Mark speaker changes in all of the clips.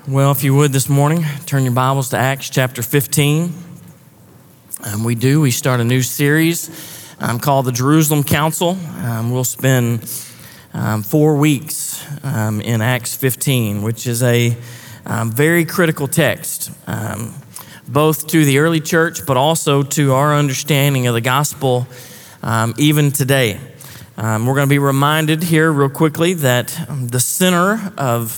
Speaker 1: Well, if you would this morning, turn your Bibles to Acts chapter 15. We start a new series called the Jerusalem Council. We'll spend 4 weeks in Acts 15, which is a very critical text, both to the early church, but also to our understanding of the gospel even today. We're going to be reminded here real quickly that the center of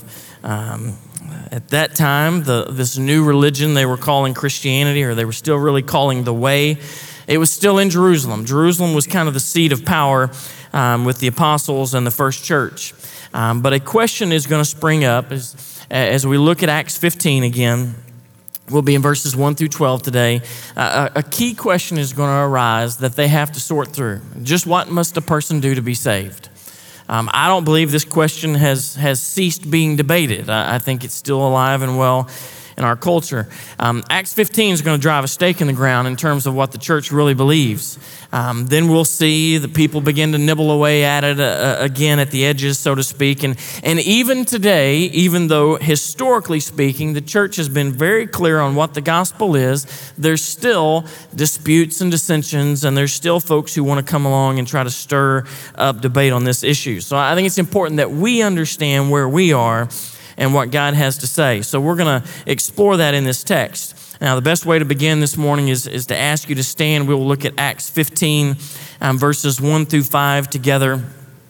Speaker 1: at that time, this new religion they were calling Christianity, or they were still really calling the Way, it was still in Jerusalem. Jerusalem was kind of the seat of power with the apostles and the first church. But a question is going to spring up as we look at Acts 15 again. We'll be in verses 1 through 12 today. A key question is going to arise that they have to sort through. Just what must a person do to be saved? I don't believe this question has ceased being debated. I think it's still alive and well in our culture. Acts 15 is going to drive a stake in the ground in terms of what the church really believes. Then we'll see the people begin to nibble away at it again at the edges, so to speak. And even today, even though historically speaking, the church has been very clear on what the gospel is, there's still disputes and dissensions, and there's still folks who want to come along and try to stir up debate on this issue. So I think it's important that we understand where we are and what God has to say. So we're going to explore that in this text. Now, the best way to begin this morning is to ask you to stand. We'll look at Acts 15, verses 1 through 5 together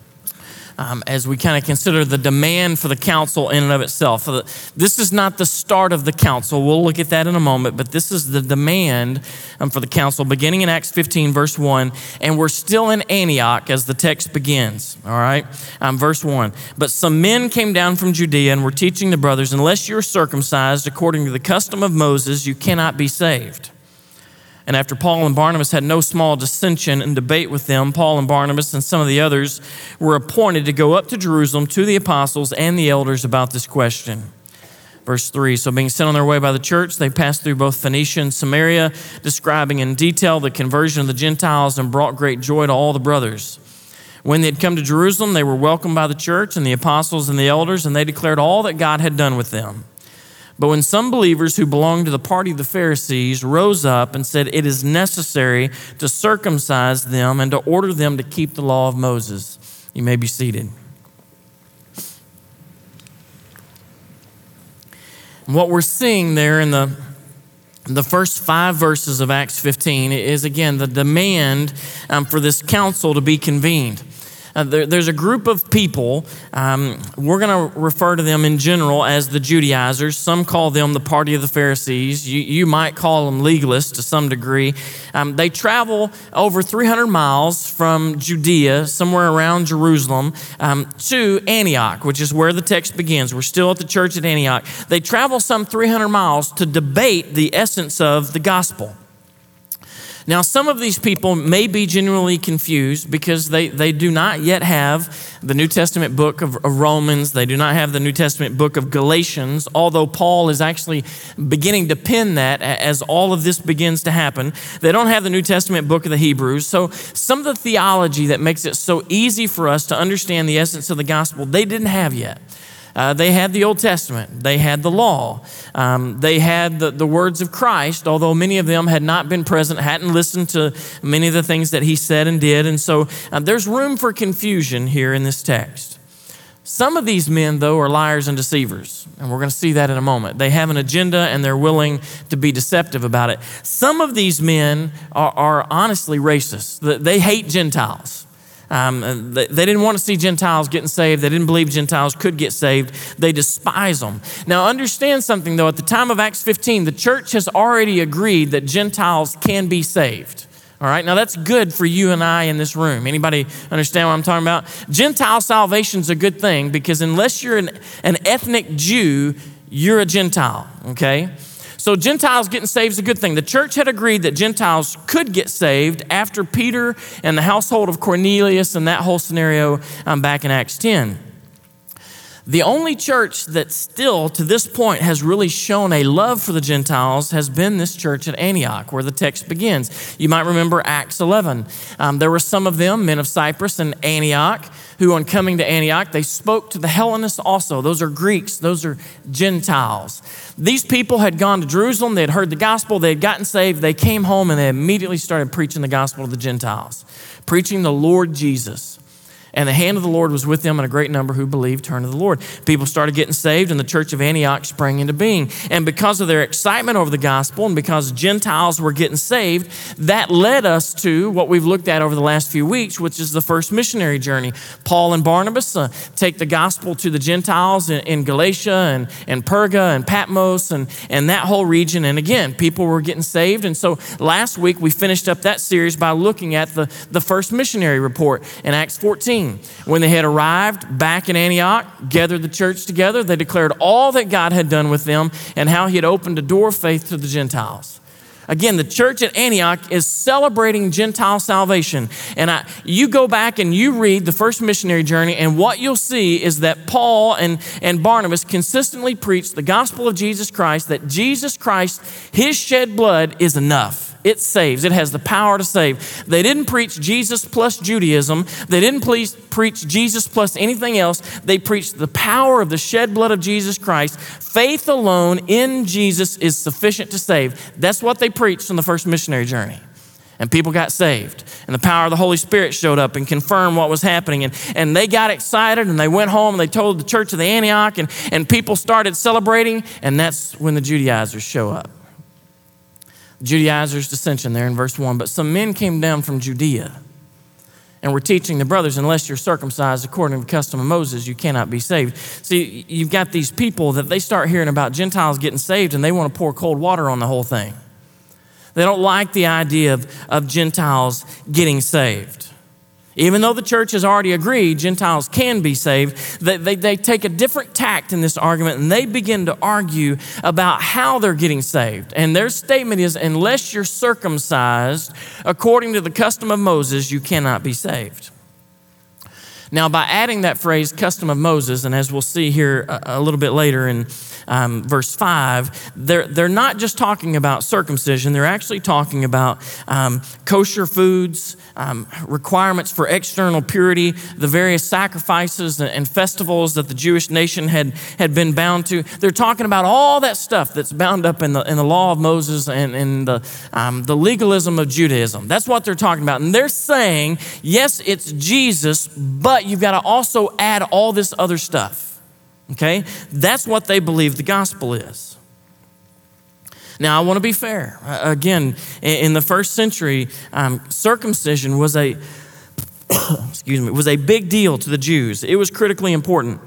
Speaker 1: as we kind of consider the demand for the council in and of itself. This is not the start of the council. We'll look at that in a moment, but this is the demand for the council beginning in Acts 15, verse 1, and we're still in Antioch as the text begins, all right? Verse 1, but some men came down from Judea and were teaching the brothers, unless you're circumcised according to the custom of Moses, you cannot be saved. And after Paul and Barnabas had no small dissension and debate with them, Paul and Barnabas and some of the others were appointed to go up to Jerusalem to the apostles and the elders about this question. Verse 3, so being sent on their way by the church, they passed through both Phoenicia and Samaria, describing in detail the conversion of the Gentiles and brought great joy to all the brothers. When they had come to Jerusalem, they were welcomed by the church and the apostles and the elders, and they declared all that God had done with them. But when some believers who belonged to the party of the Pharisees rose up and said it is necessary to circumcise them and to order them to keep the law of Moses. You may be seated. What we're seeing there in the first 5 verses of Acts 15 is, again, the demand for this council to be convened. There's a group of people, we're going to refer to them in general as the Judaizers. Some call them the party of the Pharisees. You might call them legalists to some degree. They travel over 300 miles from Judea, somewhere around Jerusalem, to Antioch, which is where the text begins. We're still at the church at Antioch. They travel some 300 miles to debate the essence of the gospel. Now, some of these people may be genuinely confused because they do not yet have the New Testament book of Romans. They do not have the New Testament book of Galatians, although Paul is actually beginning to pen that as all of this begins to happen. They don't have the New Testament book of the Hebrews. So some of the theology that makes it so easy for us to understand the essence of the gospel, they didn't have yet. They had the Old Testament. They had the law. They had the words of Christ, although many of them had not been present, hadn't listened to many of the things that he said and did. And so there's room for confusion here in this text. Some of these men, though, are liars and deceivers, and we're going to see that in a moment. They have an agenda, and they're willing to be deceptive about it. Some of these men are honestly racist. They hate Gentiles. They didn't want to see Gentiles getting saved. They didn't believe Gentiles could get saved. They despise them. Now, understand something, though. At the time of Acts 15, the church has already agreed that Gentiles can be saved. All right? Now, that's good for you and I in this room. Anybody understand what I'm talking about? Gentile salvation is a good thing because unless you're an ethnic Jew, you're a Gentile, okay? So Gentiles getting saved is a good thing. The church had agreed that Gentiles could get saved after Peter and the household of Cornelius and that whole scenario back in Acts 10. The only church that still, to this point, has really shown a love for the Gentiles has been this church at Antioch, where the text begins. You might remember Acts 11. There were some of them, men of Cyprus and Antioch, who on coming to Antioch, they spoke to the Hellenists also. Those are Greeks, those are Gentiles. These people had gone to Jerusalem, they had heard the gospel, they had gotten saved, they came home and they immediately started preaching the gospel to the Gentiles, preaching the Lord Jesus. And the hand of the Lord was with them, and a great number who believed turned to the Lord. People started getting saved, and the church of Antioch sprang into being. And because of their excitement over the gospel and because Gentiles were getting saved, that led us to what we've looked at over the last few weeks, which is the first missionary journey. Paul and Barnabas take the gospel to the Gentiles in Galatia and Perga and Patmos and that whole region. And again, people were getting saved. And so last week, we finished up that series by looking at the first missionary report in Acts 14. When they had arrived back in Antioch, gathered the church together, they declared all that God had done with them and how he had opened a door of faith to the Gentiles. Again, the church at Antioch is celebrating Gentile salvation. And you go back and you read the first missionary journey, and what you'll see is that Paul and Barnabas consistently preached the gospel of Jesus Christ, that Jesus Christ, his shed blood is enough. It saves. It has the power to save. They didn't preach Jesus plus Judaism. They didn't preach Jesus plus anything else. They preached the power of the shed blood of Jesus Christ. Faith alone in Jesus is sufficient to save. That's what they preached on the first missionary journey. And people got saved. And the power of the Holy Spirit showed up and confirmed what was happening. And they got excited and they went home and they told the church of the Antioch and people started celebrating. And that's when the Judaizers show up. Judaizers' dissension there in verse 1. But some men came down from Judea and were teaching the brothers, unless you're circumcised according to the custom of Moses, you cannot be saved. See, you've got these people that they start hearing about Gentiles getting saved and they want to pour cold water on the whole thing. They don't like the idea of Gentiles getting saved. Even though the church has already agreed Gentiles can be saved, they take a different tact in this argument and they begin to argue about how they're getting saved. And their statement is, unless you're circumcised according to the custom of Moses, you cannot be saved. Now, by adding that phrase, custom of Moses, and as we'll see here a little bit later in verse 5, they're not just talking about circumcision. They're actually talking about kosher foods, requirements for external purity, the various sacrifices and festivals that the Jewish nation had been bound to. They're talking about all that stuff that's bound up in the law of Moses and in the legalism of Judaism. That's what they're talking about. And they're saying, yes, it's Jesus, but you've got to also add all this other stuff. Okay? That's what they believe the gospel is. Now, I want to be fair. Again, in the first century, circumcision was a big deal to the Jews. It was critically important.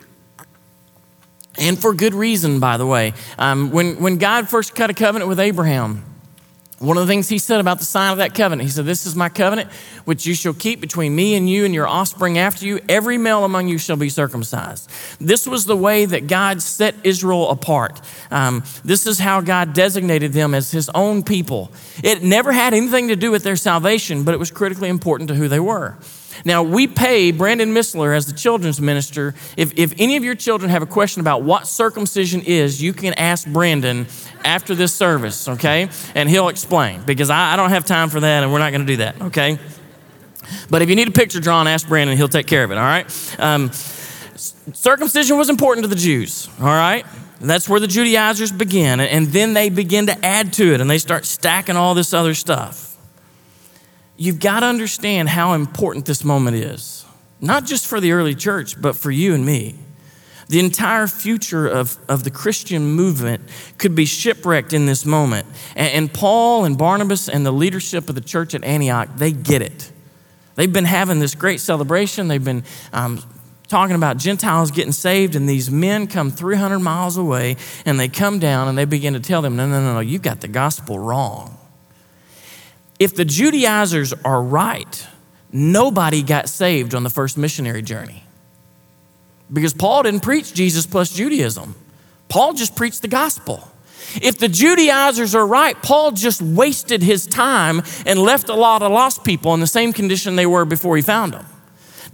Speaker 1: And for good reason, by the way. When God first cut a covenant with Abraham, one of the things he said about the sign of that covenant, he said, "This is my covenant, which you shall keep between me and you and your offspring after you. Every male among you shall be circumcised." This was the way that God set Israel apart. This is how God designated them as his own people. It never had anything to do with their salvation, but it was critically important to who they were. Now, we pay Brandon Missler as the children's minister. If any of your children have a question about what circumcision is, you can ask Brandon after this service, okay? And he'll explain, because I don't have time for that, and we're not going to do that, okay? But if you need a picture drawn, ask Brandon. He'll take care of it, all right? Circumcision was important to the Jews, all right? That's where the Judaizers begin, and then they begin to add to it, and they start stacking all this other stuff. You've got to understand how important this moment is, not just for the early church, but for you and me. The entire future of the Christian movement could be shipwrecked in this moment. And Paul and Barnabas and the leadership of the church at Antioch, they get it. They've been having this great celebration. They've been talking about Gentiles getting saved, and these men come 300 miles away, and they come down and they begin to tell them, no, you got the gospel wrong. If the Judaizers are right, nobody got saved on the first missionary journey. Because Paul didn't preach Jesus plus Judaism. Paul just preached the gospel. If the Judaizers are right, Paul just wasted his time and left a lot of lost people in the same condition they were before he found them.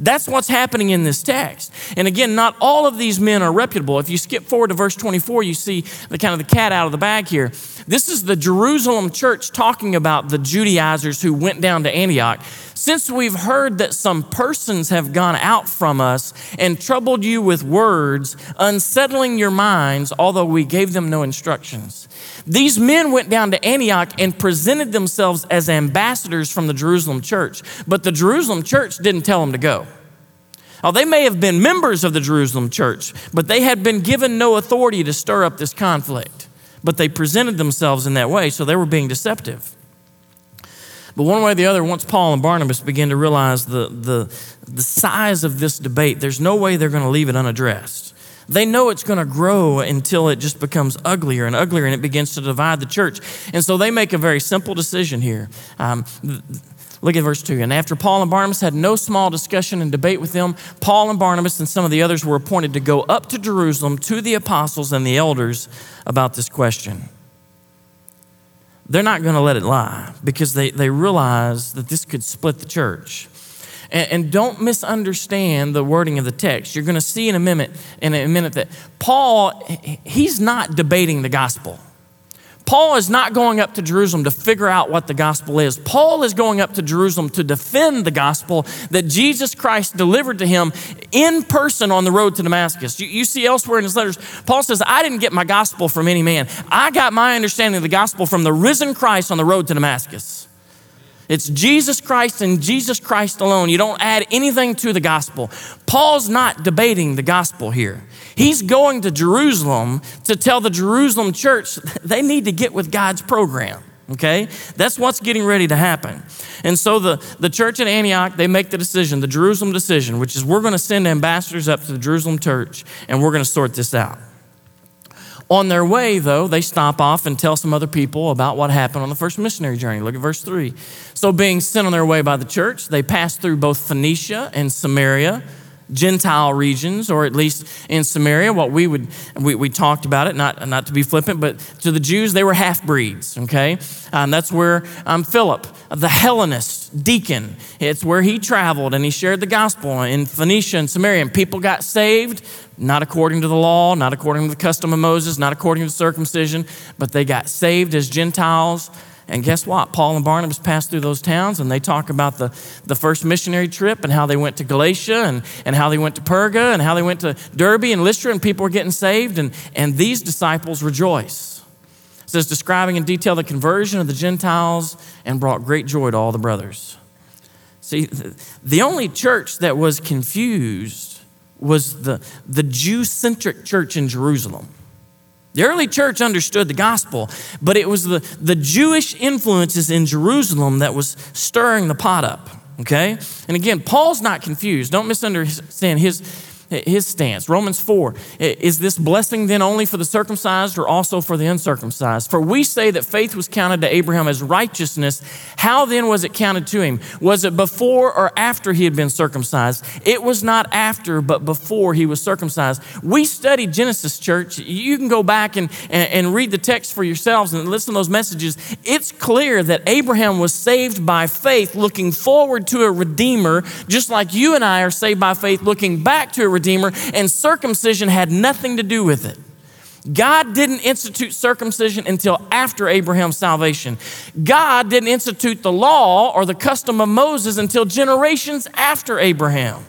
Speaker 1: That's what's happening in this text. And again, not all of these men are reputable. If you skip forward to verse 24, you see the kind of the cat out of the bag here. This is the Jerusalem church talking about the Judaizers who went down to Antioch. Since we've heard that some persons have gone out from us and troubled you with words, unsettling your minds, although we gave them no instructions. These men went down to Antioch and presented themselves as ambassadors from the Jerusalem church, but the Jerusalem church didn't tell them to go. Oh, they may have been members of the Jerusalem church, but they had been given no authority to stir up this conflict. But they presented themselves in that way, so they were being deceptive. But one way or the other, once Paul and Barnabas began to realize the size of this debate, there's no way they're going to leave it unaddressed. They know it's going to grow until it just becomes uglier and uglier, and it begins to divide the church. And so they make a very simple decision here. Look at verse 2. And after Paul and Barnabas had no small discussion and debate with them, Paul and Barnabas and some of the others were appointed to go up to Jerusalem to the apostles and the elders about this question. They're not going to let it lie because they realize that this could split the church. And don't misunderstand the wording of the text. You're going to see in a minute that Paul, he's not debating the gospel. Paul is not going up to Jerusalem to figure out what the gospel is. Paul is going up to Jerusalem to defend the gospel that Jesus Christ delivered to him in person on the road to Damascus. You see elsewhere in his letters, Paul says, I didn't get my gospel from any man. I got my understanding of the gospel from the risen Christ on the road to Damascus. It's Jesus Christ and Jesus Christ alone. You don't add anything to the gospel. Paul's not debating the gospel here. He's going to Jerusalem to tell the Jerusalem church they need to get with God's program, okay? That's what's getting ready to happen. And so the church at Antioch, they make the decision, the Jerusalem decision, which is we're going to send ambassadors up to the Jerusalem church and we're going to sort this out. On their way, though, they stop off and tell some other people about what happened on the first missionary journey. Look at verse 3. So being sent on their way by the church, they passed through both Phoenicia and Samaria, Gentile regions, or at least in Samaria, what we talked about it, not to be flippant, but to the Jews, they were half-breeds, okay? That's where Philip, the Hellenist deacon, it's where he traveled and he shared the gospel in Phoenicia and Samaria, and people got saved, not according to the law, not according to the custom of Moses, not according to circumcision, but they got saved as Gentiles. And guess what? Paul and Barnabas passed through those towns and they talk about the first missionary trip and how they went to Galatia and how they went to Perga and how they went to Derbe and Lystra and people were getting saved and these disciples rejoice. It says, describing in detail the conversion of the Gentiles and brought great joy to all the brothers. See, the only church that was confused was the Jew-centric church in Jerusalem. The early church understood the gospel, but it was the Jewish influences in Jerusalem that was stirring the pot up, okay? And again, Paul's not confused. Don't misunderstand his stance. Romans 4, is this blessing then only for the circumcised or also for the uncircumcised? For we say that faith was counted to Abraham as righteousness. How then was it counted to him? Was it before or after he had been circumcised? It was not after, but before he was circumcised. We studied Genesis, church. You can go back and read the text for yourselves and listen to those messages. It's clear that Abraham was saved by faith, looking forward to a redeemer, just like you and I are saved by faith, looking back to a redeemer, and circumcision had nothing to do with it. God didn't institute circumcision until after Abraham's salvation. God didn't institute the law or the custom of Moses until generations after Abraham.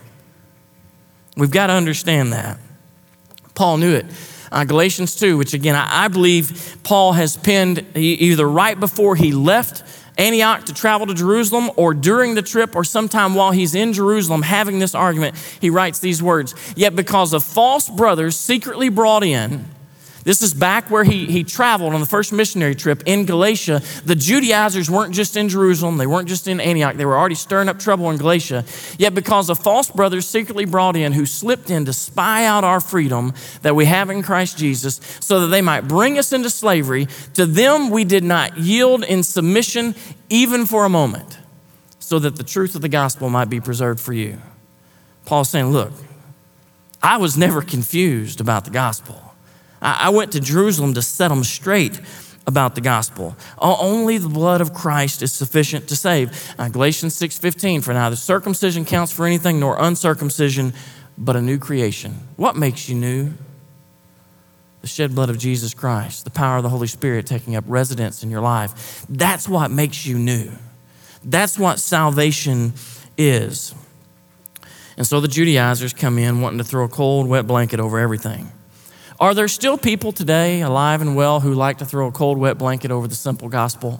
Speaker 1: We've got to understand that. Paul knew it. Galatians 2, which again, I believe Paul has penned either right before he left Antioch to travel to Jerusalem or during the trip or sometime while he's in Jerusalem having this argument, he writes these words, yet because of false brothers secretly brought in, this is back where he traveled on the first missionary trip in Galatia. The Judaizers weren't just in Jerusalem. They weren't just in Antioch. They were already stirring up trouble in Galatia. Yet because of false brothers secretly brought in who slipped in to spy out our freedom that we have in Christ Jesus so that they might bring us into slavery, to them we did not yield in submission even for a moment so that the truth of the gospel might be preserved for you. Paul's saying, look, I was never confused about the gospel. I went to Jerusalem to set them straight. about the gospel. Only the blood of Christ is sufficient to save. Galatians 6:15, for neither circumcision counts for anything nor uncircumcision, but a new creation. What makes you new? The shed blood of Jesus Christ, the power of the Holy Spirit taking up residence in your life. That's what makes you new. That's what salvation is. And so the Judaizers come in wanting to throw a cold, wet blanket over everything. Are there still people today, alive and well, who like to throw a cold, wet blanket over the simple gospel?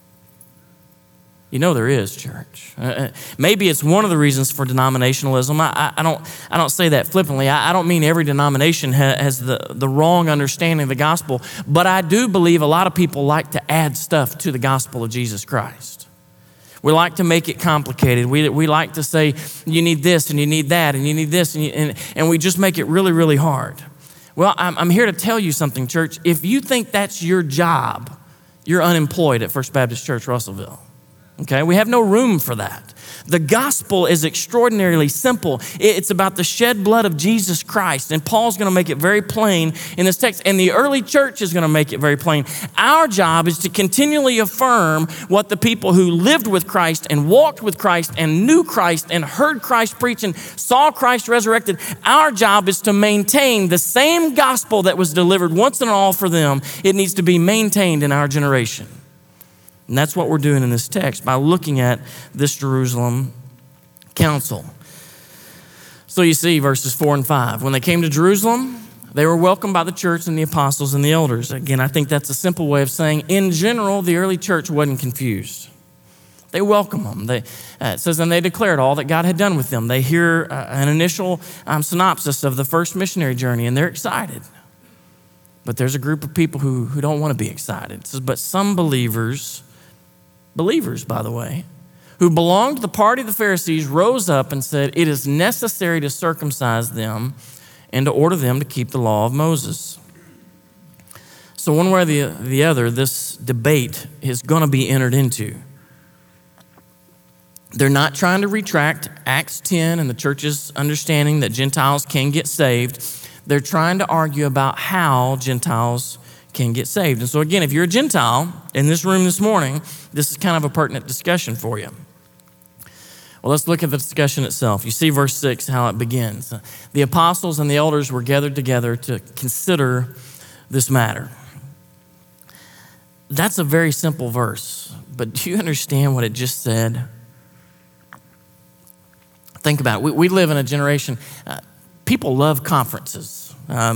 Speaker 1: You know there is, church. Maybe it's one of the reasons for denominationalism. I don't say that flippantly. I don't mean every denomination has the wrong understanding of the gospel, but I do believe a lot of people like to add stuff to the gospel of Jesus Christ. We like to make it complicated. We like to say, you need this and you need that and you need this, and we just make it really, really hard. Well, I'm here to tell you something, church. If you think that's your job, you're unemployed at First Baptist Church, Russellville. Okay, we have no room for that. The gospel is extraordinarily simple. It's about the shed blood of Jesus Christ, and Paul's going to make it very plain in this text, and the early church is going to make it very plain. Our job is to continually affirm what the people who lived with Christ and walked with Christ and knew Christ and heard Christ preach and saw Christ resurrected. Our job is to maintain the same gospel that was delivered once and all for them. It needs to be maintained in our generation. And that's what we're doing in this text by looking at this Jerusalem council. So you see verses 4 and 5. When they came to Jerusalem, they were welcomed by the church and the apostles and the elders. Again, I think that's a simple way of saying, in general, the early church wasn't confused. They welcome them. It says, and they declared all that God had done with them. They hear an initial synopsis of the first missionary journey, and they're excited. But there's a group of people who don't want to be excited. It says, but some believers, by the way, who belonged to the party of the Pharisees, rose up and said, it is necessary to circumcise them and to order them to keep the law of Moses. So one way or the other, this debate is going to be entered into. They're not trying to retract Acts 10 and the church's understanding that Gentiles can get saved. They're trying to argue about how Gentiles can get saved. And so again, if you're a Gentile in this room this morning, this is kind of a pertinent discussion for you. Well, let's look at the discussion itself. You see verse 6, how it begins. The apostles and the elders were gathered together to consider this matter. That's a very simple verse, but do you understand what it just said? Think about it. We live in a generation, people love conferences.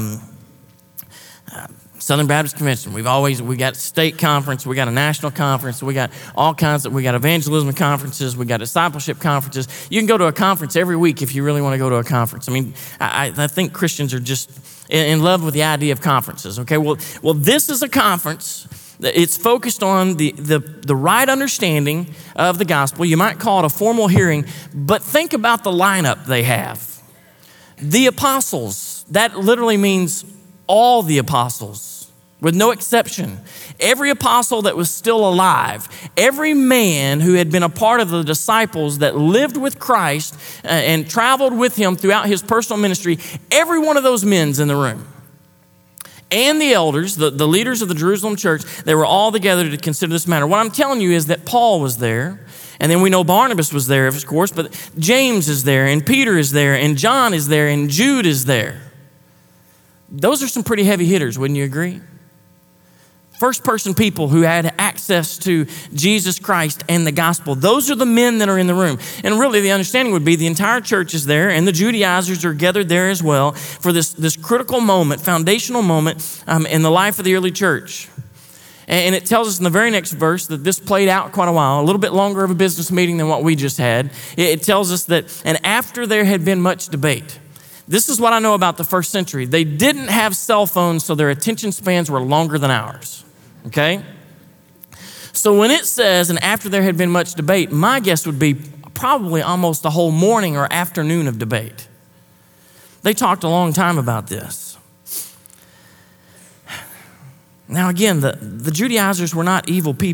Speaker 1: Southern Baptist Convention, we got state conference, we got a national conference, we got all kinds we got evangelism conferences, we got discipleship conferences. You can go to a conference every week if you really want to go to a conference. I mean, I think Christians are just in love with the idea of conferences, okay? Well, this is a conference. It's focused on the right understanding of the gospel. You might call it a formal hearing, but think about the lineup they have. The apostles, that literally means all the apostles, with no exception. Every apostle that was still alive, every man who had been a part of the disciples that lived with Christ and traveled with him throughout his personal ministry, every one of those men's in the room. And the elders, the leaders of the Jerusalem church, they were all together to consider this matter. What I'm telling you is that Paul was there, and then we know Barnabas was there, of course, but James is there, and Peter is there, and John is there, and Jude is there. Those are some pretty heavy hitters, wouldn't you agree? First person people who had access to Jesus Christ and the gospel. Those are the men that are in the room. And really the understanding would be the entire church is there and the Judaizers are gathered there as well for this critical moment, foundational moment in the life of the early church. And it tells us in the very next verse that this played out quite a while, a little bit longer of a business meeting than what we just had. It tells us that, and after there had been much debate, this is what I know about the first century. They didn't have cell phones, so their attention spans were longer than ours. Okay? So when it says, and after there had been much debate, my guess would be probably almost a whole morning or afternoon of debate. They talked a long time about this. Now again, the Judaizers were not evil people.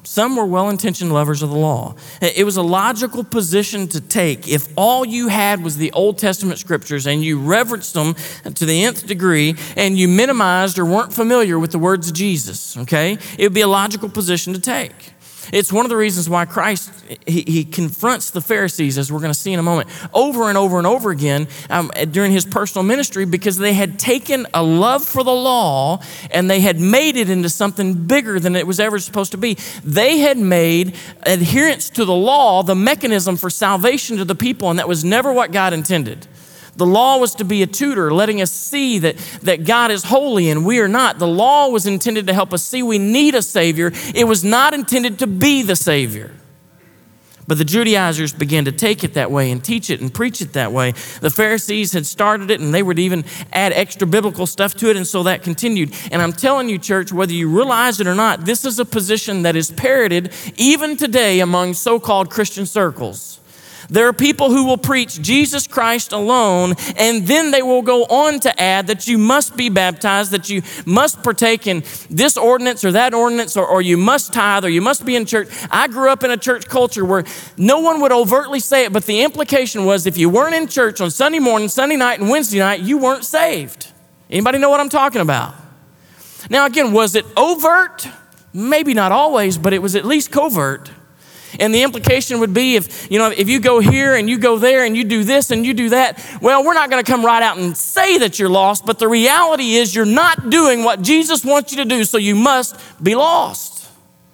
Speaker 1: Some were well-intentioned lovers of the law. It was a logical position to take if all you had was the Old Testament scriptures and you reverenced them to the nth degree and you minimized or weren't familiar with the words of Jesus, okay? It would be a logical position to take. It's one of the reasons why Christ, he confronts the Pharisees, as we're going to see in a moment, over and over and over again during his personal ministry, because they had taken a love for the law and they had made it into something bigger than it was ever supposed to be. They had made adherence to the law the mechanism for salvation to the people, and that was never what God intended. The law was to be a tutor, letting us see that God is holy and we are not. The law was intended to help us see we need a Savior. It was not intended to be the Savior. But the Judaizers began to take it that way and teach it and preach it that way. The Pharisees had started it, and they would even add extra biblical stuff to it, and so that continued. And I'm telling you, church, whether you realize it or not, this is a position that is parroted even today among so-called Christian circles. There are people who will preach Jesus Christ alone, and then they will go on to add that you must be baptized, that you must partake in this ordinance or that ordinance, or you must tithe, or you must be in church. I grew up in a church culture where no one would overtly say it, but the implication was if you weren't in church on Sunday morning, Sunday night, and Wednesday night, you weren't saved. Anybody know what I'm talking about? Now again, was it overt? Maybe not always, but it was at least covert. And the implication would be if you go here and you go there and you do this and you do that, well, we're not going to come right out and say that you're lost, but the reality is you're not doing what Jesus wants you to do, so you must be lost.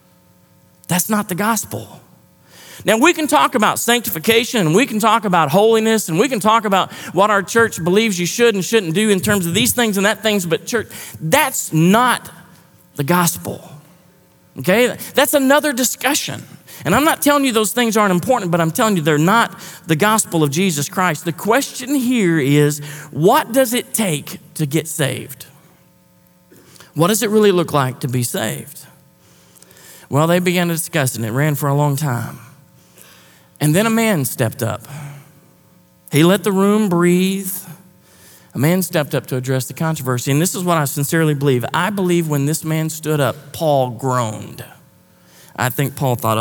Speaker 1: That's not the gospel. Now, we can talk about sanctification and we can talk about holiness and we can talk about what our church believes you should and shouldn't do in terms of these things and that things, but church, that's not the gospel, okay? That's another discussion. And I'm not telling you those things aren't important, but I'm telling you they're not the gospel of Jesus Christ. The question here is, what does it take to get saved? What does it really look like to be saved? Well, they began to discuss it, and it ran for a long time. And then a man stepped up. He let the room breathe. A man stepped up to address the controversy, and this is what I sincerely believe. I believe when this man stood up, Paul groaned. I think Paul thought,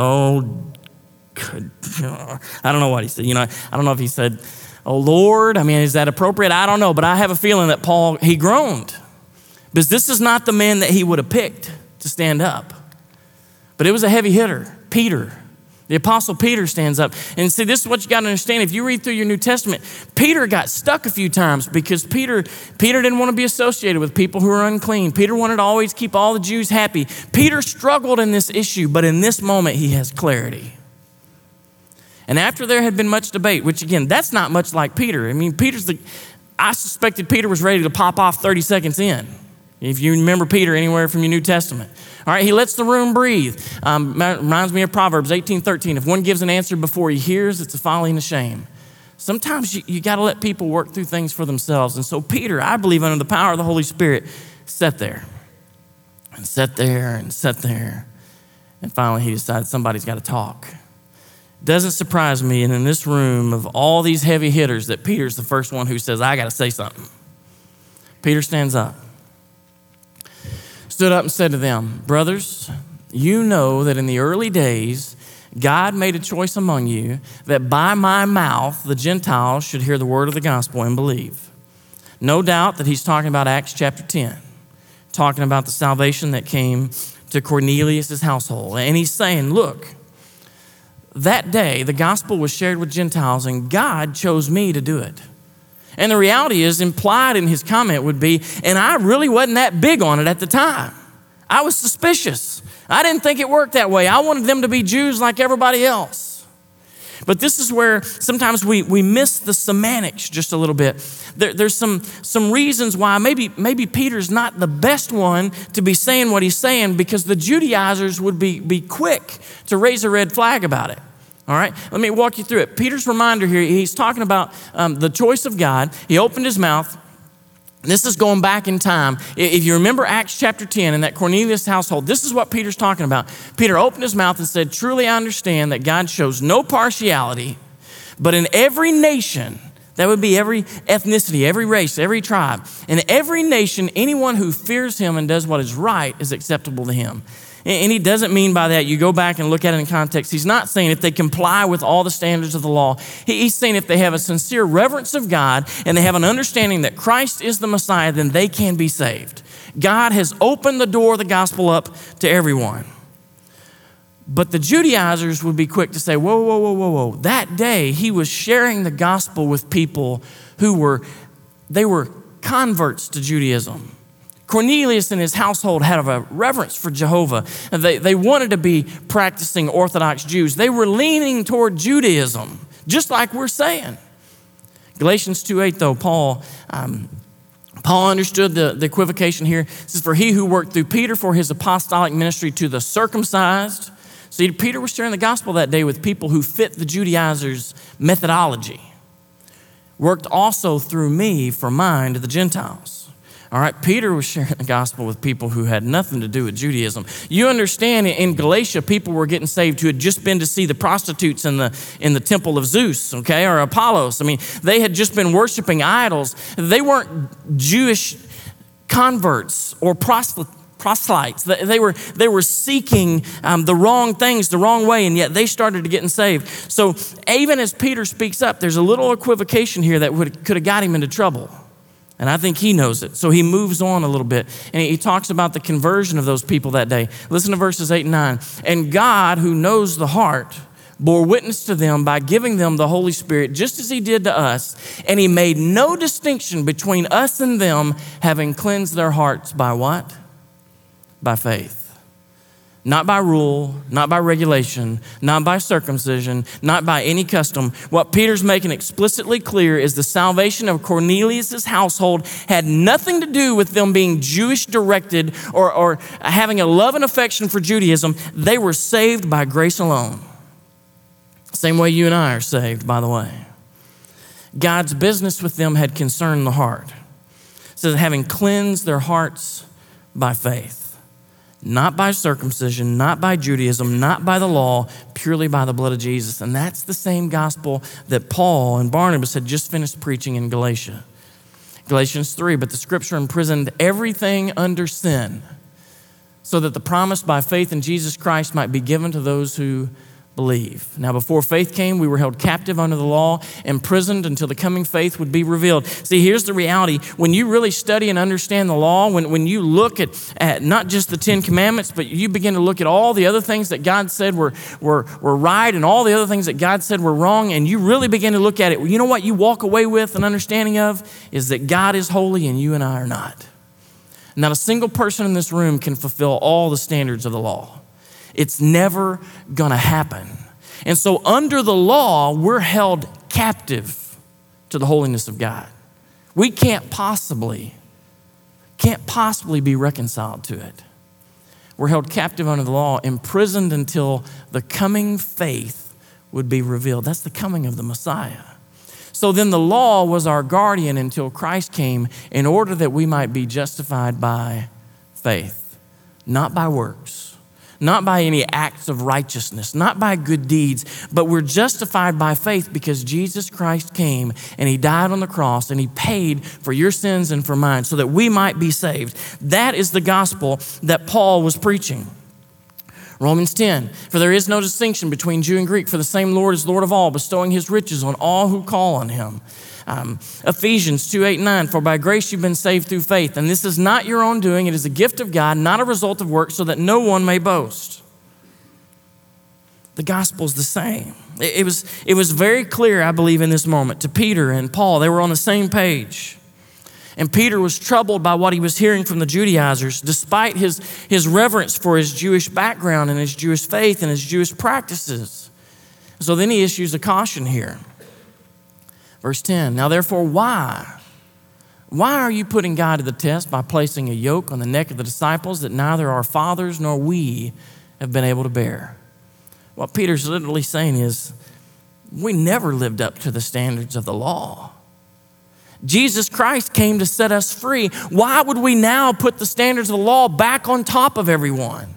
Speaker 1: I don't know what he said. I don't know if he said, oh, Lord, is that appropriate? I don't know, but I have a feeling that Paul, he groaned. Because this is not the man that he would have picked to stand up. But it was a heavy hitter, Peter. The Apostle Peter stands up. And see, this is what you got to understand. If you read through your New Testament, Peter got stuck a few times because Peter didn't want to be associated with people who are unclean. Peter wanted to always keep all the Jews happy. Peter struggled in this issue, but in this moment, he has clarity. And after there had been much debate, which again, that's not much like Peter. I suspected Peter was ready to pop off 30 seconds in. If you remember Peter anywhere from your New Testament. All right, he lets the room breathe. Reminds me of Proverbs 18:13. If one gives an answer before he hears, it's a folly and a shame. Sometimes you got to let people work through things for themselves. And so Peter, I believe under the power of the Holy Spirit, sat there. And sat there and sat there. And finally he decided somebody's got to talk. Doesn't surprise me, and in this room of all these heavy hitters, that Peter's the first one who says, I got to say something. Peter stands up. Stood up and said to them, brothers, you know that in the early days, God made a choice among you that by my mouth, the Gentiles should hear the word of the gospel and believe. No doubt that he's talking about Acts chapter 10, talking about the salvation that came to Cornelius' household. And he's saying, look, that day, the gospel was shared with Gentiles and God chose me to do it. And the reality is, implied in his comment would be, and I really wasn't that big on it at the time. I was suspicious. I didn't think it worked that way. I wanted them to be Jews like everybody else. But this is where sometimes we miss the semantics just a little bit. There's some reasons why maybe Peter's not the best one to be saying what he's saying, because the Judaizers would be quick to raise a red flag about it. All right, let me walk you through it. Peter's reminder here, he's talking about the choice of God. He opened his mouth. This is going back in time. If you remember Acts chapter 10 in that Cornelius household, this is what Peter's talking about. Peter opened his mouth and said, truly I understand that God shows no partiality, but in every nation That would be every ethnicity, every race, every tribe. In every nation, anyone who fears him and does what is right is acceptable to him. And he doesn't mean by that, you go back and look at it in context. He's not saying if they comply with all the standards of the law. He's saying if they have a sincere reverence of God and they have an understanding that Christ is the Messiah, then they can be saved. God has opened the door of the gospel up to everyone. But the Judaizers would be quick to say, whoa. That day, he was sharing the gospel with people who were converts to Judaism. Cornelius and his household had a reverence for Jehovah. They wanted to be practicing Orthodox Jews. They were leaning toward Judaism, just like we're saying. Galatians 2:8, though, Paul understood the equivocation here. It says, for he who worked through Peter for his apostolic ministry to the circumcised. See, Peter was sharing the gospel that day with people who fit the Judaizers' methodology. Worked also through me for mine to the Gentiles. All right, Peter was sharing the gospel with people who had nothing to do with Judaism. You understand, in Galatia, people were getting saved who had just been to see the prostitutes in the temple of Zeus, okay, or Apollos. I mean, they had just been worshiping idols. They weren't Jewish converts or proselytes. They were seeking the wrong things the wrong way, and yet they started to getting saved. So even as Peter speaks up, there's a little equivocation here that could have got him into trouble. And I think he knows it. So he moves on a little bit, and he talks about the conversion of those people that day. Listen to verses 8 and 9. And God, who knows the heart, bore witness to them by giving them the Holy Spirit, just as he did to us. And he made no distinction between us and them, having cleansed their hearts by what? By faith. Not by rule, not by regulation, not by circumcision, not by any custom. What Peter's making explicitly clear is the salvation of Cornelius' household had nothing to do with them being Jewish directed or having a love and affection for Judaism. They were saved by grace alone. Same way you and I are saved, by the way. God's business with them had concerned the heart. It says, having cleansed their hearts by faith. Not by circumcision, not by Judaism, not by the law, purely by the blood of Jesus. And that's the same gospel that Paul and Barnabas had just finished preaching in Galatia. Galatians 3, but the scripture imprisoned everything under sin, so that the promise by faith in Jesus Christ might be given to those who believe. Now, before faith came, we were held captive under the law, imprisoned until the coming faith would be revealed. See, here's the reality. When you really study and understand the law, when you look at not just the 10 Commandments, but you begin to look at all the other things that God said were right and all the other things that God said were wrong, and you really begin to look at it, you know what you walk away with an understanding of is that God is holy and you and I are not. Not a single person in this room can fulfill all the standards of the law. It's never going to happen. And so under the law, we're held captive to the holiness of God. We can't possibly be reconciled to it. We're held captive under the law, imprisoned until the coming faith would be revealed. That's the coming of the Messiah. So then the law was our guardian until Christ came in order that we might be justified by faith, not by works. Not by any acts of righteousness, not by good deeds, but we're justified by faith because Jesus Christ came and he died on the cross and he paid for your sins and for mine so that we might be saved. That is the gospel that Paul was preaching. Romans 10, for there is no distinction between Jew and Greek, for the same Lord is Lord of all, bestowing his riches on all who call on him. Ephesians 2, 8, 9, for by grace you've been saved through faith, and this is not your own doing, it is a gift of God, not a result of works, so that no one may boast. The gospel's the same. It was very clear, I believe, in this moment to Peter and Paul. They were on the same page. And Peter was troubled by what he was hearing from the Judaizers, despite his reverence for his Jewish background and his Jewish faith and his Jewish practices. So then he issues a caution here. Verse 10, now therefore, why? Why are you putting God to the test by placing a yoke on the neck of the disciples that neither our fathers nor we have been able to bear? What Peter's literally saying is, we never lived up to the standards of the law. Jesus Christ came to set us free. Why would we now put the standards of the law back on top of everyone?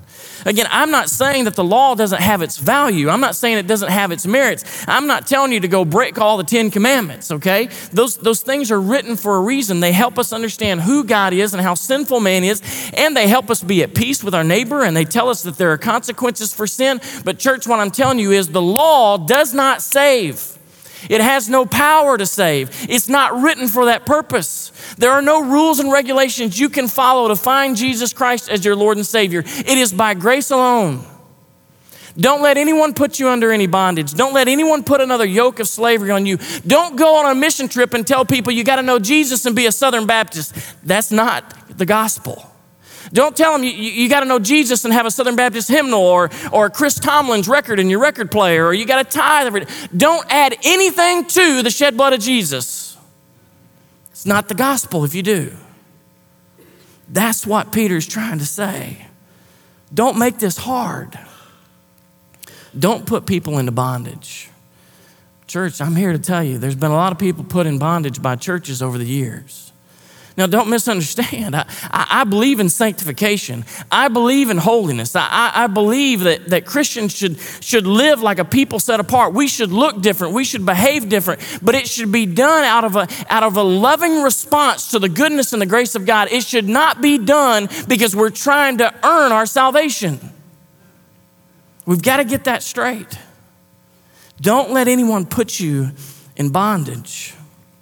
Speaker 1: Again, I'm not saying that the law doesn't have its value. I'm not saying it doesn't have its merits. I'm not telling you to go break all the 10 commandments, okay? Those things are written for a reason. They help us understand who God is and how sinful man is, and they help us be at peace with our neighbor, and they tell us that there are consequences for sin. But church, what I'm telling you is the law does not save. It has no power to save. It's not written for that purpose. There are no rules and regulations you can follow to find Jesus Christ as your Lord and Savior. It is by grace alone. Don't let anyone put you under any bondage. Don't let anyone put another yoke of slavery on you. Don't go on a mission trip and tell people you got to know Jesus and be a Southern Baptist. That's not the gospel. Don't tell them you got to know Jesus and have a Southern Baptist hymnal or Chris Tomlin's record in your record player, or you got to tithe every day. Don't add anything to the shed blood of Jesus. It's not the gospel if you do. That's what Peter's trying to say. Don't make this hard. Don't put people into bondage. Church, I'm here to tell you, there's been a lot of people put in bondage by churches over the years. Now, don't misunderstand. I believe in sanctification. I believe in holiness. I believe that Christians should live like a people set apart. We should look different. We should behave different. But it should be done out of a loving response to the goodness and the grace of God. It should not be done because we're trying to earn our salvation. We've got to get that straight. Don't let anyone put you in bondage.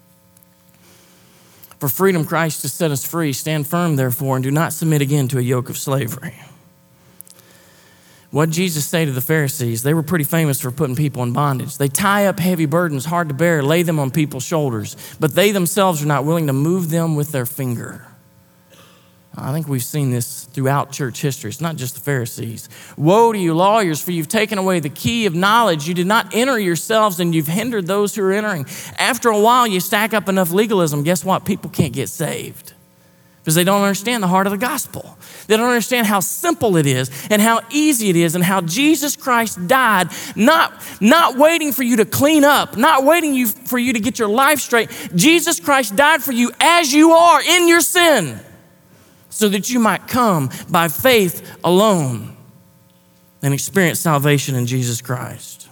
Speaker 1: For freedom, Christ has set us free. Stand firm, therefore, and do not submit again to a yoke of slavery. What did Jesus say to the Pharisees? They were pretty famous for putting people in bondage. They tie up heavy burdens, hard to bear, lay them on people's shoulders, but they themselves are not willing to move them with their finger. I think we've seen this throughout church history. It's not just the Pharisees. Woe to you, lawyers, for you've taken away the key of knowledge. You did not enter yourselves, and you've hindered those who are entering. After a while, you stack up enough legalism. Guess what? People can't get saved because they don't understand the heart of the gospel. They don't understand how simple it is and how easy it is and how Jesus Christ died, not waiting for you to clean up, not waiting for you to get your life straight. Jesus Christ died for you as you are in your sin, so that you might come by faith alone and experience salvation in Jesus Christ.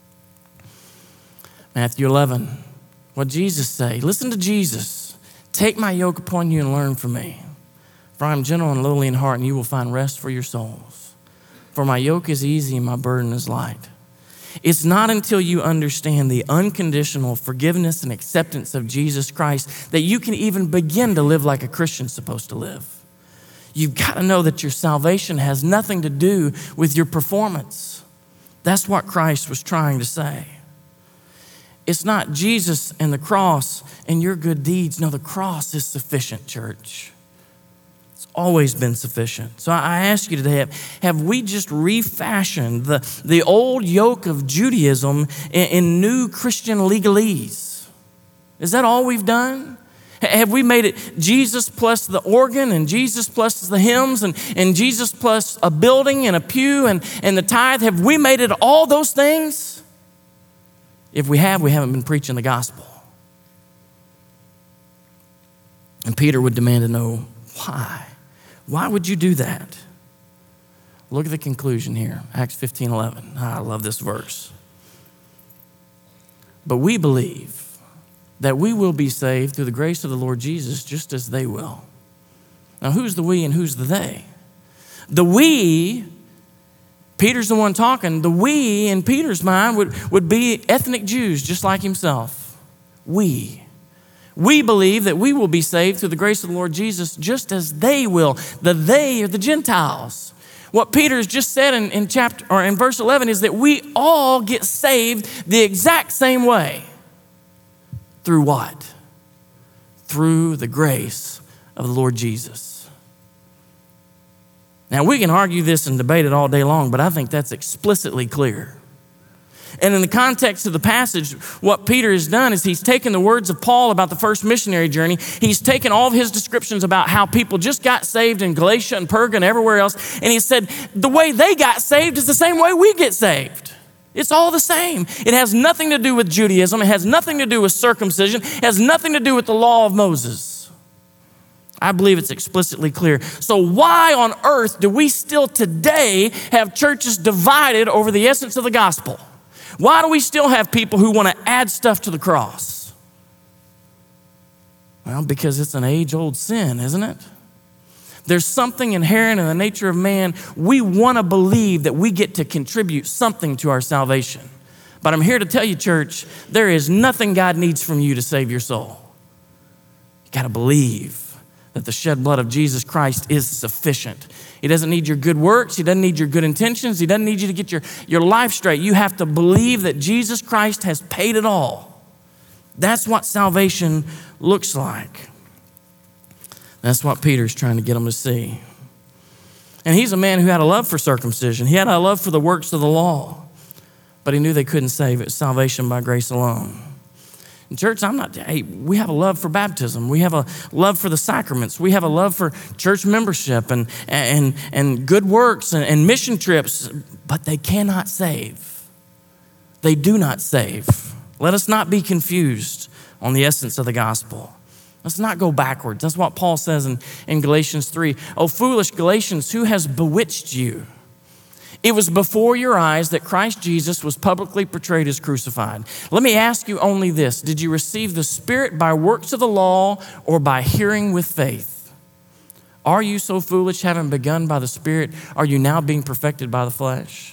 Speaker 1: Matthew 11, what did Jesus say? Listen to Jesus. Take my yoke upon you and learn from me. For I am gentle and lowly in heart, and you will find rest for your souls. For my yoke is easy and my burden is light. It's not until you understand the unconditional forgiveness and acceptance of Jesus Christ that you can even begin to live like a Christian's supposed to live. You've got to know that your salvation has nothing to do with your performance. That's what Christ was trying to say. It's not Jesus and the cross and your good deeds. No, the cross is sufficient, church. It's always been sufficient. So I ask you today, have we just refashioned the old yoke of Judaism in new Christian legalese? Is that all we've done? Have we made it Jesus plus the organ and Jesus plus the hymns and Jesus plus a building and a pew and the tithe? Have we made it all those things? If we have, we haven't been preaching the gospel. And Peter would demand to know why. Why would you do that? Look at the conclusion here, Acts 15:11. I love this verse. But we believe that we will be saved through the grace of the Lord Jesus, just as they will. Now, who's the we and who's the they? The we, Peter's the one talking, the we in Peter's mind would be ethnic Jews, just like himself. We believe that we will be saved through the grace of the Lord Jesus, just as they will. The they are the Gentiles. What Peter's just said in verse 11 is that we all get saved the exact same way. Through what? Through the grace of the Lord Jesus. Now, we can argue this and debate it all day long, but I think that's explicitly clear. And in the context of the passage, what Peter has done is he's taken the words of Paul about the first missionary journey. He's taken all of his descriptions about how people just got saved in Galatia and Perga and everywhere else, and he said the way they got saved is the same way we get saved. It's all the same. It has nothing to do with Judaism. It has nothing to do with circumcision. It has nothing to do with the law of Moses. I believe it's explicitly clear. So why on earth do we still today have churches divided over the essence of the gospel? Why do we still have people who want to add stuff to the cross? Well, because it's an age-old sin, isn't it? There's something inherent in the nature of man. We want to believe that we get to contribute something to our salvation. But I'm here to tell you, church, there is nothing God needs from you to save your soul. You got to believe that the shed blood of Jesus Christ is sufficient. He doesn't need your good works. He doesn't need your good intentions. He doesn't need you to get your life straight. You have to believe that Jesus Christ has paid it all. That's what salvation looks like. That's what Peter's trying to get them to see. And he's a man who had a love for circumcision. He had a love for the works of the law. But he knew they couldn't save it. Salvation by grace alone. In church, we have a love for baptism. We have a love for the sacraments. We have a love for church membership and good works and mission trips, but they cannot save. They do not save. Let us not be confused on the essence of the gospel. Let's not go backwards. That's what Paul says in Galatians 3. Oh, foolish Galatians, who has bewitched you? It was before your eyes that Christ Jesus was publicly portrayed as crucified. Let me ask you only this. Did you receive the Spirit by works of the law or by hearing with faith? Are you so foolish, having begun by the Spirit? Are you now being perfected by the flesh?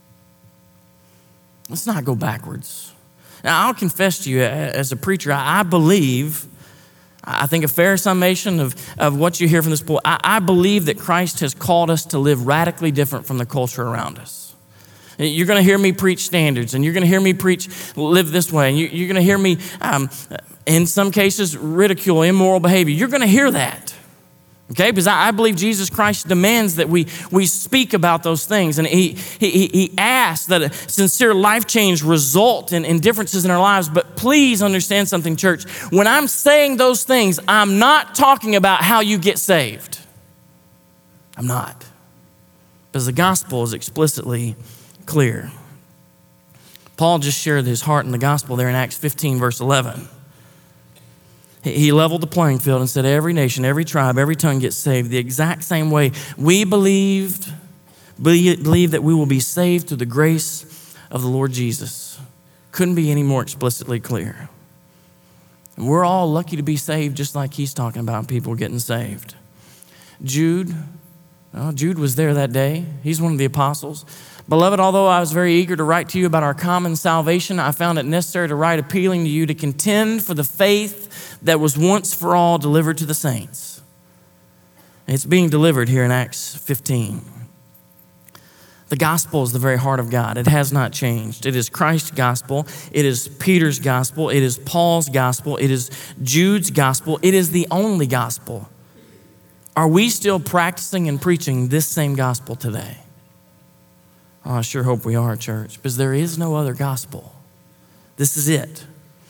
Speaker 1: Let's not go backwards. Now, I'll confess to you, as a preacher, I think a fair summation of what you hear from this boy, I believe that Christ has called us to live radically different from the culture around us. You're going to hear me preach standards, and you're going to hear me preach live this way, and you're going to hear me, in some cases, ridicule immoral behavior. You're going to hear that, okay? Because I believe Jesus Christ demands that we speak about those things, and he asks that a sincere life change result in differences in our lives. But please understand something, church. When I'm saying those things, I'm not talking about how you get saved. I'm not. Because the gospel is explicitly clear. Paul just shared his heart in the gospel there in Acts 15, verse 11. He leveled the playing field and said every nation, every tribe, every tongue gets saved the exact same way. We believe that we will be saved through the grace of the Lord Jesus. Couldn't be any more explicitly clear. And we're all lucky to be saved just like he's talking about people getting saved. Jude was there that day. He's one of the apostles. Beloved, although I was very eager to write to you about our common salvation, I found it necessary to write appealing to you to contend for the faith that was once for all delivered to the saints. It's being delivered here in Acts 15. The gospel is the very heart of God. It has not changed. It is Christ's gospel. It is Peter's gospel. It is Paul's gospel. It is Jude's gospel. It is the only gospel. Are we still practicing and preaching this same gospel today? Oh, I sure hope we are, church, because there is no other gospel. This is it.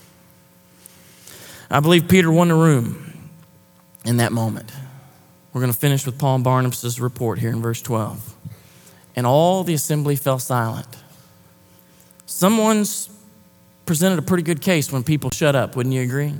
Speaker 1: I believe Peter won the room in that moment. We're going to finish with Paul and Barnabas' report here in verse 12. And all the assembly fell silent. Someone's presented a pretty good case when people shut up, wouldn't you agree?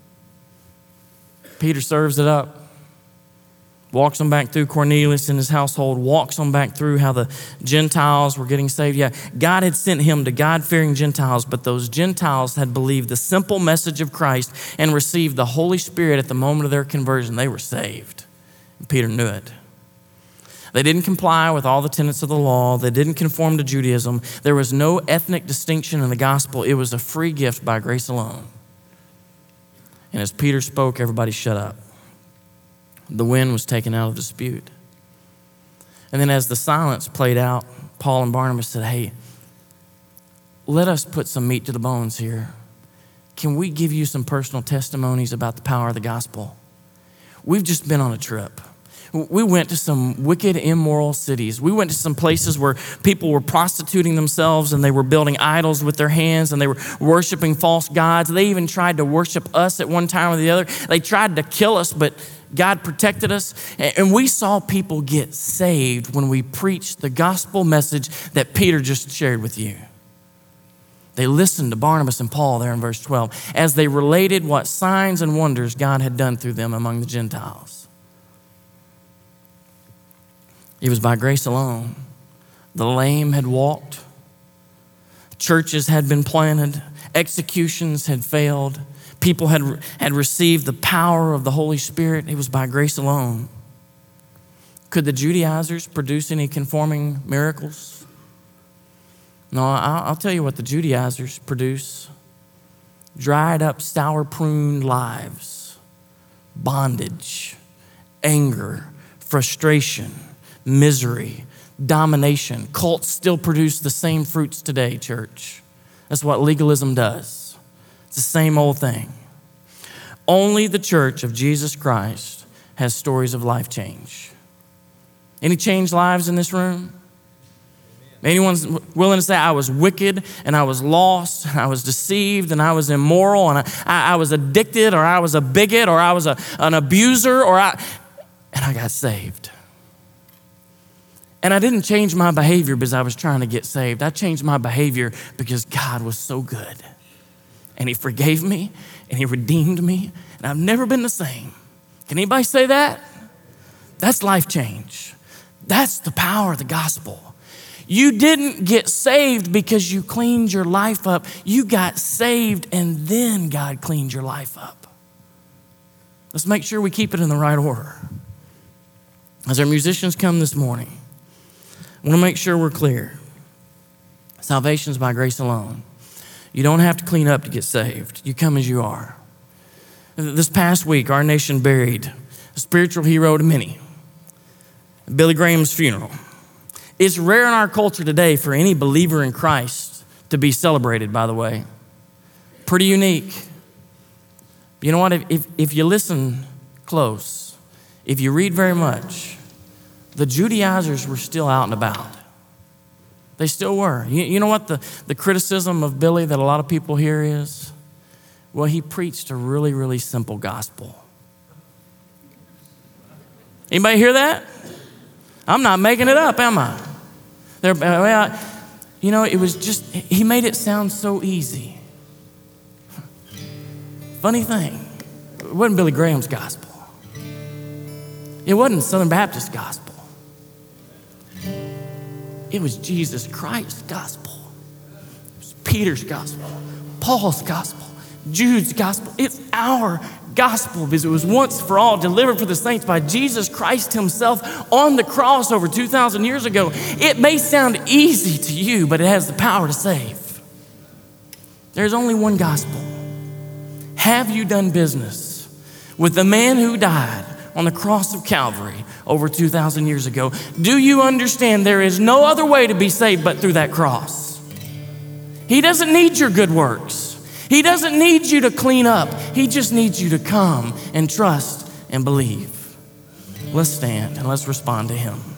Speaker 1: Peter serves it up. Walks them back through Cornelius and his household, walks them back through how the Gentiles were getting saved. Yeah, God had sent him to God-fearing Gentiles, but those Gentiles had believed the simple message of Christ and received the Holy Spirit at the moment of their conversion. They were saved. And Peter knew it. They didn't comply with all the tenets of the law. They didn't conform to Judaism. There was no ethnic distinction in the gospel. It was a free gift by grace alone. And as Peter spoke, everybody shut up. The wind was taken out of the dispute. And then as the silence played out, Paul and Barnabas said, hey, let us put some meat to the bones here. Can we give you some personal testimonies about the power of the gospel? We've just been on a trip. We went to some wicked, immoral cities. We went to some places where people were prostituting themselves and they were building idols with their hands and they were worshiping false gods. They even tried to worship us at one time or the other. They tried to kill us, but God protected us. And we saw people get saved when we preached the gospel message that Peter just shared with you. They listened to Barnabas and Paul there in verse 12 as they related what signs and wonders God had done through them among the Gentiles. It was by grace alone. The lame had walked. Churches had been planted. Executions had failed. People had received the power of the Holy Spirit. It was by grace alone. Could the Judaizers produce any conforming miracles? No, I'll tell you what the Judaizers produce. Dried up, sour pruned lives, bondage, anger, frustration, misery, domination. Cults still produce the same fruits today, church. That's what legalism does. It's the same old thing. Only the church of Jesus Christ has stories of life change. Any changed lives in this room? Anyone's willing to say, I was wicked and I was lost and I was deceived and I was immoral and I was addicted, or I was a bigot, or I was an abuser, and I got saved. And I didn't change my behavior because I was trying to get saved. I changed my behavior because God was so good. And he forgave me and he redeemed me, and I've never been the same. Can anybody say that? That's life change. That's the power of the gospel. You didn't get saved because you cleaned your life up. You got saved and then God cleaned your life up. Let's make sure we keep it in the right order. As our musicians come this morning, I want to make sure we're clear. Salvation is by grace alone. You don't have to clean up to get saved. You come as you are. This past week, our nation buried a spiritual hero to many, Billy Graham's funeral. It's rare in our culture today for any believer in Christ to be celebrated, by the way. Pretty unique. But you know what? If you listen close, if you read very much, the Judaizers were still out and about. They still were. You know what the criticism of Billy that a lot of people hear is? Well, he preached a really, really simple gospel. Anybody hear that? I'm not making it up, am I? It was just, he made it sound so easy. Funny thing, it wasn't Billy Graham's gospel. It wasn't Southern Baptist gospel. It was Jesus Christ's gospel. It was Peter's gospel, Paul's gospel, Jude's gospel. It's our gospel because it was once for all delivered for the saints by Jesus Christ himself on the cross over 2,000 years ago. It may sound easy to you, but it has the power to save. There's only one gospel. Have you done business with the man who died on the cross of Calvary over 2,000 years ago? Do you understand there is no other way to be saved but through that cross? He doesn't need your good works. He doesn't need you to clean up. He just needs you to come and trust and believe. Let's stand and let's respond to him.